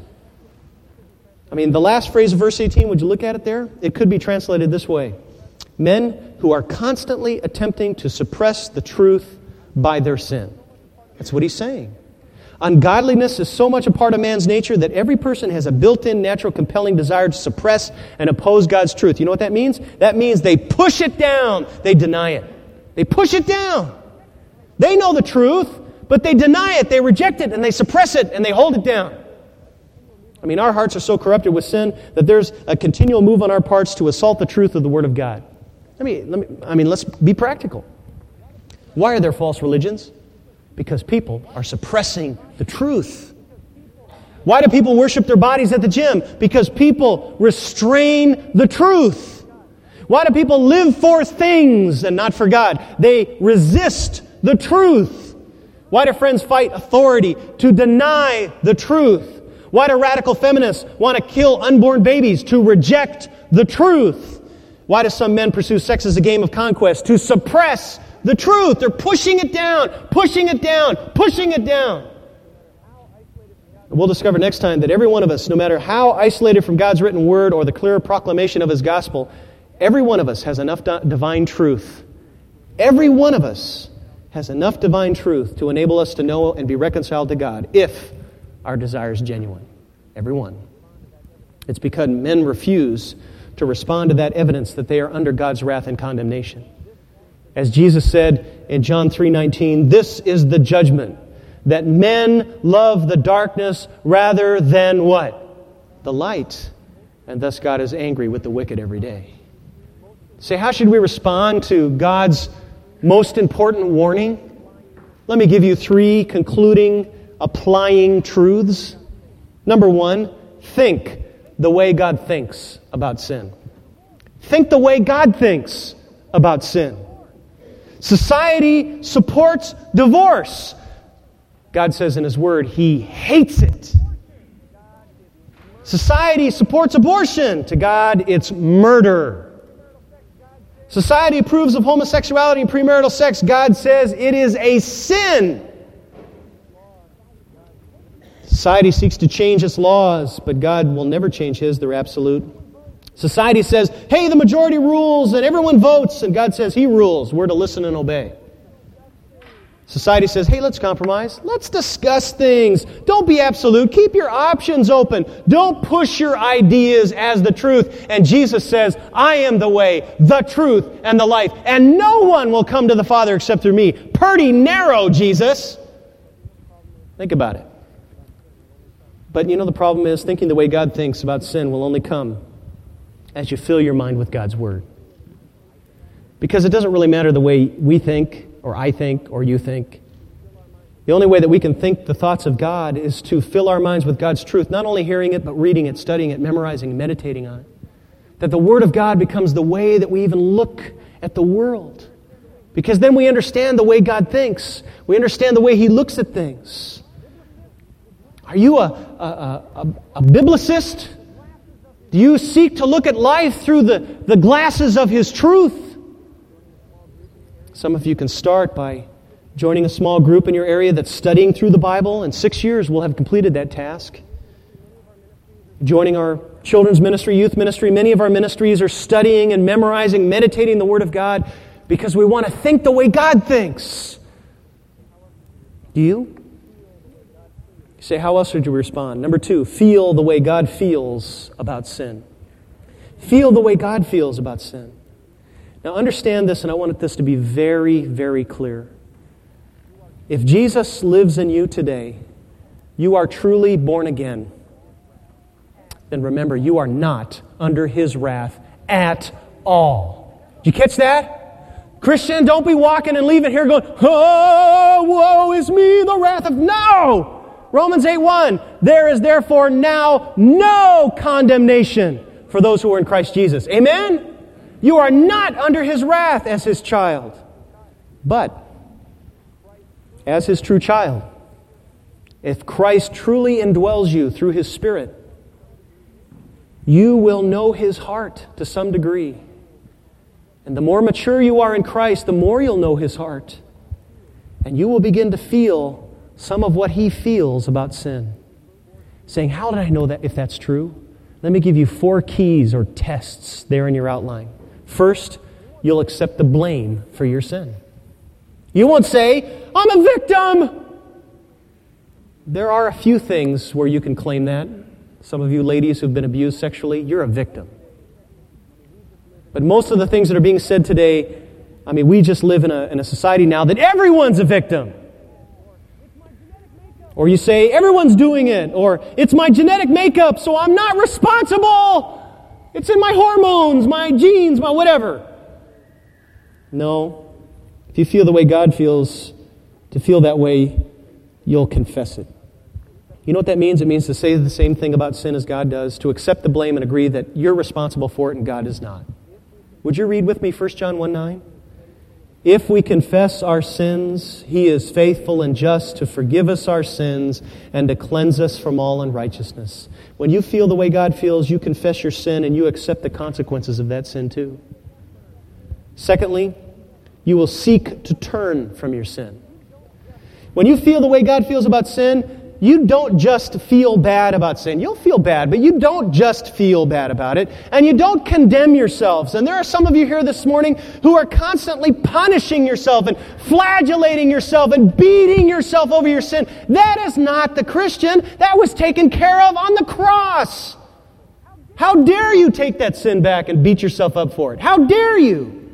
I mean, the last phrase of verse 18, would you look at it there? It could be translated this way: men who are constantly attempting to suppress the truth by their sin. That's what he's saying. Ungodliness is so much a part of man's nature that every person has a built-in, natural, compelling desire to suppress and oppose God's truth. You know what that means? That means they push it down. They deny it. They push it down. They know the truth, but they deny it. They reject it, and they suppress it, and they hold it down. I mean, our hearts are so corrupted with sin that there's a continual move on our parts to assault the truth of the Word of God. Let's be practical. Why are there false religions? Because people are suppressing the truth. Why do people worship their bodies at the gym? Because people restrain the truth. Why do people live for things and not for God? They resist the truth. Why do friends fight authority? To deny the truth. Why do radical feminists want to kill unborn babies? To reject the truth. Why do some men pursue sex as a game of conquest? To suppress the truth. They're pushing it down, pushing it down, pushing it down. We'll discover next time that every one of us, no matter how isolated from God's written word or the clear proclamation of His gospel, every one of us has enough divine truth. Every one of us has enough divine truth to enable us to know and be reconciled to God if our desire is genuine. Every one. It's because men refuse to respond to that evidence that they are under God's wrath and condemnation. As Jesus said in John 3:19, "This is the judgment, that men love the darkness rather than" what? The light. And thus God is angry with the wicked every day. Say, how should we respond to God's most important warning? Let me give you 3 concluding, applying truths. Number 1, think the way God thinks about sin. Think the way God thinks about sin. Society supports divorce. God says in His Word, He hates it. Society supports abortion. To God, it's murder. Society approves of homosexuality and premarital sex. God says it is a sin. Society seeks to change its laws, but God will never change His. They're absolute. Society says, hey, the majority rules and everyone votes, and God says He rules. We're to listen and obey. Society says, hey, let's compromise. Let's discuss things. Don't be absolute. Keep your options open. Don't push your ideas as the truth. And Jesus says, I am the way, the truth, and the life. And no one will come to the Father except through me. Pretty narrow, Jesus. Think about it. But you know the problem is, thinking the way God thinks about sin will only come as you fill your mind with God's Word. Because it doesn't really matter the way we think, or I think, or you think. The only way that we can think the thoughts of God is to fill our minds with God's truth, not only hearing it, but reading it, studying it, memorizing, meditating on it. That the Word of God becomes the way that we even look at the world. Because then we understand the way God thinks. We understand the way He looks at things. Are you a biblicist? Do you seek to look at life through the glasses of His truth? Some of you can start by joining a small group in your area that's studying through the Bible. In 6 years, we'll have completed that task. Joining our children's ministry, youth ministry, many of our ministries are studying and memorizing, meditating the Word of God because we want to think the way God thinks. Do you? You say, how else would you respond? Number 2, feel the way God feels about sin. Feel the way God feels about sin. Now understand this, and I want this to be very, very clear. If Jesus lives in you today, you are truly born again. then remember you are not under His wrath at all. Did you catch that? Christian, don't be walking and leaving here going, oh, woe is me, the wrath of... No! Romans 8:1, there is therefore now no condemnation for those who are in Christ Jesus. Amen? You are not under His wrath as His child. But, as His true child, if Christ truly indwells you through His Spirit, you will know His heart to some degree. And the more mature you are in Christ, the more you'll know His heart. And you will begin to feel some of what He feels about sin. Saying, how did I know that if that's true? Let me give you 4 keys or tests there in your outline. First, you'll accept the blame for your sin. You won't say, I'm a victim. There are a few things where you can claim that. Some of you ladies who've been abused sexually, you're a victim. But most of the things that are being said today, we just live in a society now that everyone's a victim. Or you say, everyone's doing it. Or, it's my genetic makeup, so I'm not responsible. It's in my hormones, my genes, my whatever. No. If you feel the way God feels, to feel that way, you'll confess it. You know what that means? It means to say the same thing about sin as God does, to accept the blame and agree that you're responsible for it and God is not. Would you read with me 1 John 1:9? If we confess our sins, He is faithful and just to forgive us our sins and to cleanse us from all unrighteousness. When you feel the way God feels, you confess your sin and you accept the consequences of that sin too. Secondly, you will seek to turn from your sin. When you feel the way God feels about sin, you don't just feel bad about sin. You'll feel bad, but you don't just feel bad about it. And you don't condemn yourselves. And there are some of you here this morning who are constantly punishing yourself and flagellating yourself and beating yourself over your sin. That is not the Christian. That was taken care of on the cross. How dare you take that sin back and beat yourself up for it? How dare you?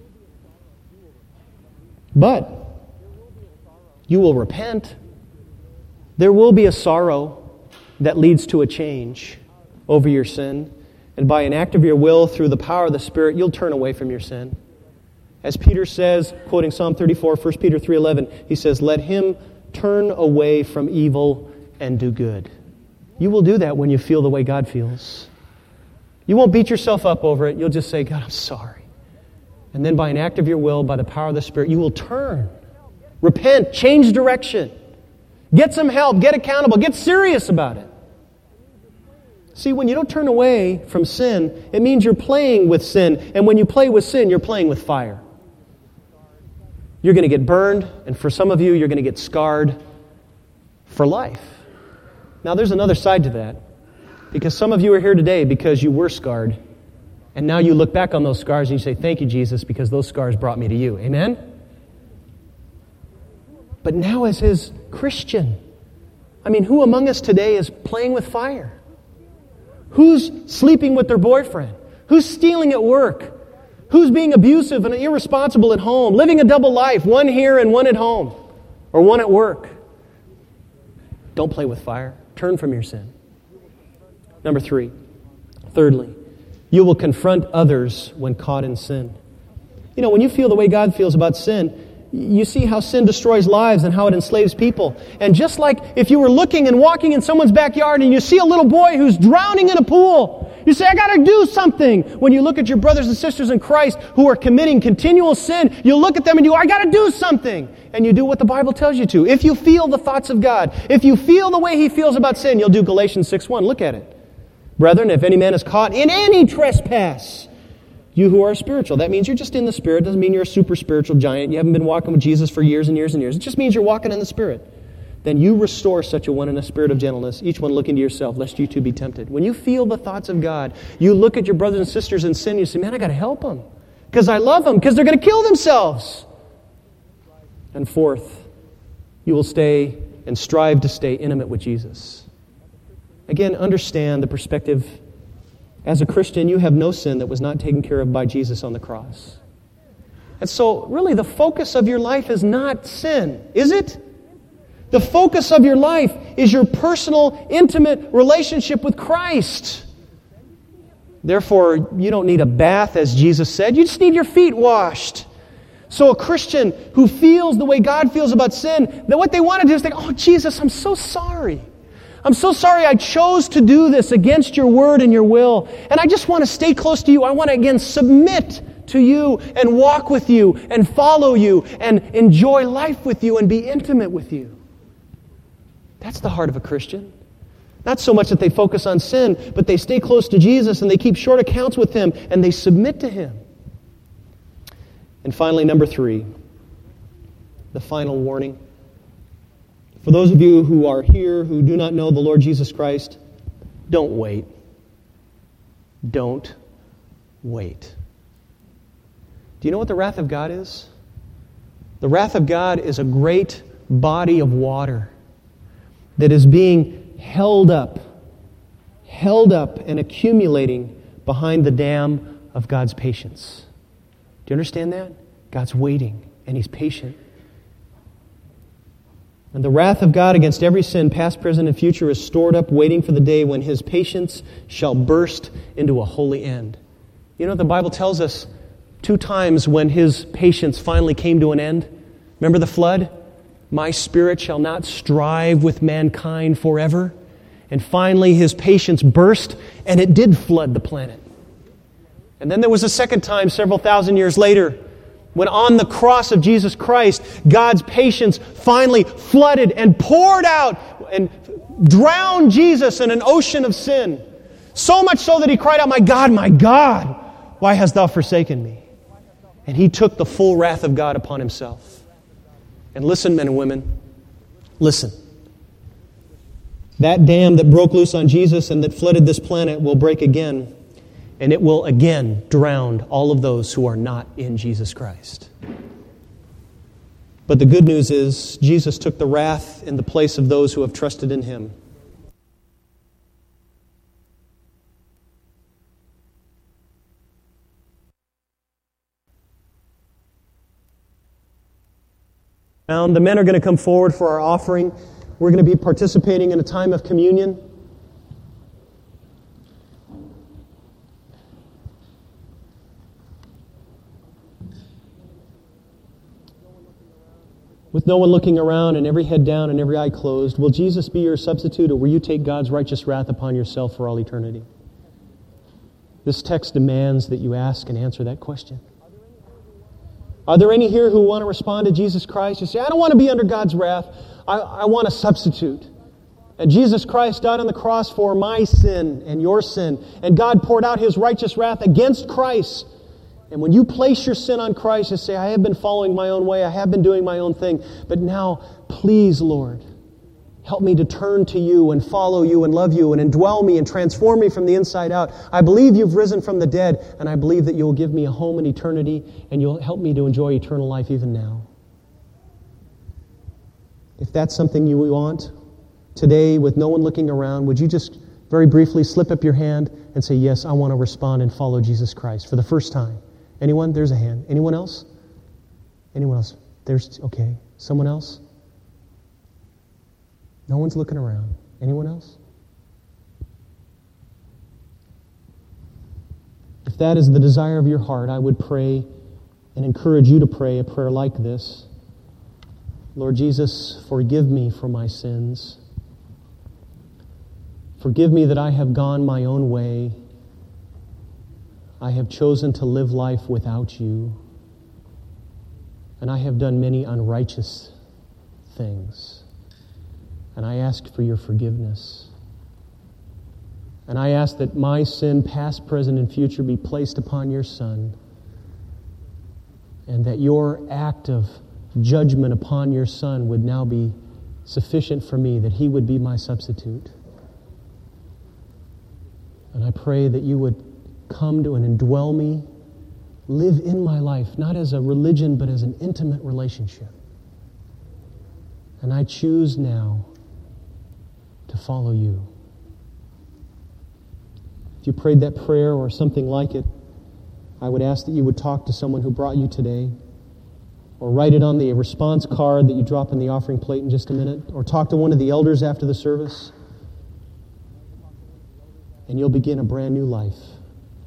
But you will repent. There will be a sorrow that leads to a change over your sin. And by an act of your will, through the power of the Spirit, you'll turn away from your sin. As Peter says, quoting Psalm 34, 1 Peter 3:11, he says, let him turn away from evil and do good. You will do that when you feel the way God feels. You won't beat yourself up over it. You'll just say, God, I'm sorry. And then by an act of your will, by the power of the Spirit, you will turn. Repent. Change direction. Get some help. Get accountable. Get serious about it. See, when you don't turn away from sin, it means you're playing with sin. And when you play with sin, you're playing with fire. You're going to get burned. And for some of you, you're going to get scarred for life. Now, there's another side to that. Because some of you are here today because you were scarred. And now you look back on those scars and you say, thank you, Jesus, because those scars brought me to you. Amen? But now as His Christian, who among us today is playing with fire? Who's sleeping with their boyfriend? Who's stealing at work? Who's being abusive and irresponsible at home? Living a double life, one here and one at home, or one at work? Don't play with fire. Turn from your sin. Number 3, thirdly, you will confront others when caught in sin. When you feel the way God feels about sin, you see how sin destroys lives and how it enslaves people. And just like if you were looking and walking in someone's backyard and you see a little boy who's drowning in a pool, you say, I got to do something. When you look at your brothers and sisters in Christ who are committing continual sin, you look at them and you go, I got to do something. And you do what the Bible tells you to. If you feel the thoughts of God, if you feel the way He feels about sin, you'll do Galatians 6:1. Look at it. Brethren, if any man is caught in any trespass, you who are spiritual. That means you're just in the Spirit. It doesn't mean you're a super spiritual giant. You haven't been walking with Jesus for years and years and years. It just means you're walking in the Spirit. Then you restore such a one in a spirit of gentleness, each one looking to yourself, lest you too be tempted. When you feel the thoughts of God, you look at your brothers and sisters in sin, you say, man, I got to help them because I love them, because they're going to kill themselves. And fourth, you will stay and strive to stay intimate with Jesus. Again, understand the perspective. As a Christian, you have no sin that was not taken care of by Jesus on the cross. And so, really, the focus of your life is not sin, is it? The focus of your life is your personal, intimate relationship with Christ. Therefore, you don't need a bath, as Jesus said. You just need your feet washed. So a Christian who feels the way God feels about sin, then what they want to do is think, oh, Jesus, I'm so sorry. I'm so sorry I chose to do this against your word and your will. And I just want to stay close to you. I want to, again, submit to you and walk with you and follow you and enjoy life with you and be intimate with you. That's the heart of a Christian. Not so much that they focus on sin, but they stay close to Jesus and they keep short accounts with Him and they submit to Him. And finally, number 3, the final warning. For those of you who are here who do not know the Lord Jesus Christ, don't wait. Don't wait. Do you know what the wrath of God is? The wrath of God is a great body of water that is being held up and accumulating behind the dam of God's patience. Do you understand that? God's waiting and He's patient. And the wrath of God against every sin, past, present, and future, is stored up, waiting for the day when His patience shall burst into a holy end. You know what the Bible tells us 2 times when His patience finally came to an end? Remember the flood? My spirit shall not strive with mankind forever. And finally His patience burst, and it did flood the planet. And then there was a second time several thousand years later, when on the cross of Jesus Christ, God's patience finally flooded and poured out and drowned Jesus in an ocean of sin. So much so that He cried out, my God, why hast Thou forsaken me? And He took the full wrath of God upon Himself. And listen, men and women, listen. That dam that broke loose on Jesus and that flooded this planet will break again. And it will again drown all of those who are not in Jesus Christ. But the good news is, Jesus took the wrath in the place of those who have trusted in Him. The men are going to come forward for our offering. We're going to be participating in a time of communion. With no one looking around and every head down and every eye closed, will Jesus be your substitute, or will you take God's righteous wrath upon yourself for all eternity? This text demands that you ask and answer that question. Are there any here who want to respond to Jesus Christ? You say, I don't want to be under God's wrath. I want a substitute. And Jesus Christ died on the cross for my sin and your sin. And God poured out His righteous wrath against Christ. And when you place your sin on Christ, you say, I have been following my own way. I have been doing my own thing. But now, please, Lord, help me to turn to You and follow You and love You and indwell me and transform me from the inside out. I believe You've risen from the dead, and I believe that You'll give me a home in eternity, and You'll help me to enjoy eternal life even now. If that's something you want today with no one looking around, would you just very briefly slip up your hand and say, yes, I want to respond and follow Jesus Christ for the first time? Anyone? There's a hand. Anyone else? Anyone else? Okay. Someone else? No one's looking around. Anyone else? If that is the desire of your heart, I would pray and encourage you to pray a prayer like this. Lord Jesus, forgive me for my sins. Forgive me that I have gone my own way. I have chosen to live life without You. And I have done many unrighteous things. And I ask for Your forgiveness. And I ask that my sin, past, present, and future, be placed upon Your Son. And that Your act of judgment upon Your Son would now be sufficient for me, that He would be my substitute. And I pray that You would come to and indwell me, live in my life, not as a religion, but as an intimate relationship. And I choose now to follow You. If you prayed that prayer or something like it, I would ask that you would talk to someone who brought you today, or write it on the response card that you drop in the offering plate in just a minute, or talk to one of the elders after the service, and you'll begin a brand new life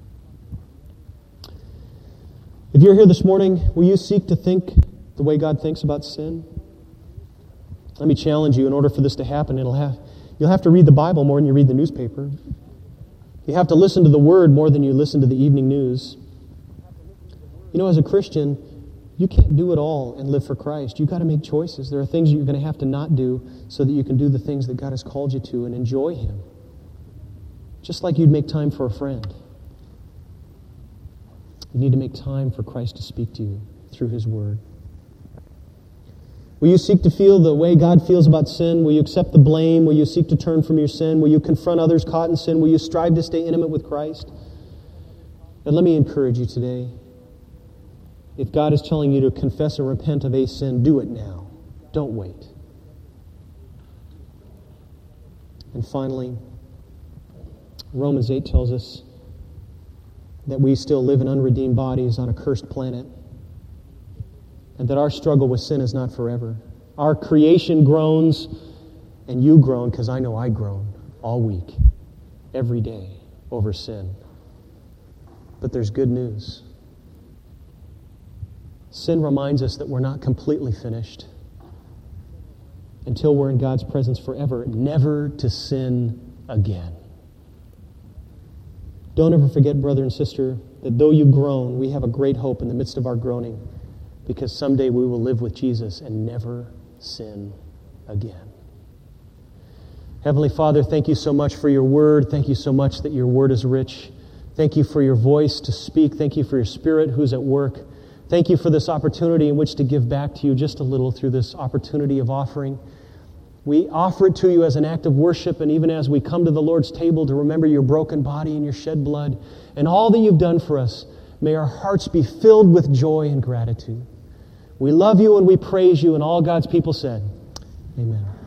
If you're here this morning, will you seek to think the way God thinks about sin? Let me challenge you, in order for this to happen, you'll have to read the Bible more than you read the newspaper. You have to listen to the Word more than you listen to the evening news. You know, as a Christian, you can't do it all and live for Christ. You've got to make choices. There are things you're going to have to not do so that you can do the things that God has called you to and enjoy Him. Just like you'd make time for a friend. You need to make time for Christ to speak to you through His Word. Will you seek to feel the way God feels about sin? Will you accept the blame? Will you seek to turn from your sin? Will you confront others caught in sin? Will you strive to stay intimate with Christ? And let me encourage you today. If God is telling you to confess and repent of a sin, do it now. Don't wait. And finally, Romans 8 tells us that we still live in unredeemed bodies on a cursed planet, and that our struggle with sin is not forever. Our creation groans, and you groan, because I know I groan all week, every day, over sin. But there's good news. Sin reminds us that we're not completely finished until we're in God's presence forever, never to sin again. Don't ever forget, brother and sister, that though you groan, we have a great hope in the midst of our groaning, because someday we will live with Jesus and never sin again. Heavenly Father, thank you so much for your word. Thank you so much that your word is rich. Thank you for your voice to speak. Thank you for your Spirit who's at work. Thank you for this opportunity in which to give back to you just a little through this opportunity of offering. We offer it to you as an act of worship, and even as we come to the Lord's table to remember your broken body and your shed blood and all that you've done for us, may our hearts be filled with joy and gratitude. We love you and we praise you, and all God's people said, amen.